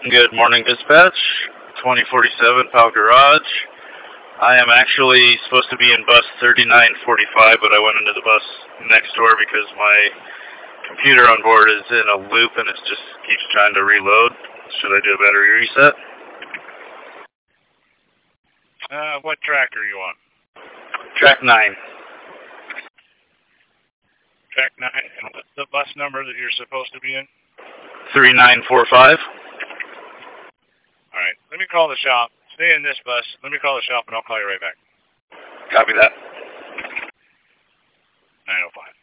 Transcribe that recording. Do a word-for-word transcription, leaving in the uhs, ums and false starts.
Good morning, dispatch. twenty forty-seven Pal Garage. I am actually supposed to be in bus thirty-nine forty-five, but I went into the bus next door because my computer on board is in a loop and it just keeps trying to reload. Should I do a battery reset? Uh, what track are you on? Track nine. Track nine. And what's the bus number that you're supposed to be in? thirty-nine forty-five. All right. Let me call the shop. Stay in this bus. Let me call the shop, and I'll call you right back. Copy that. nine oh five.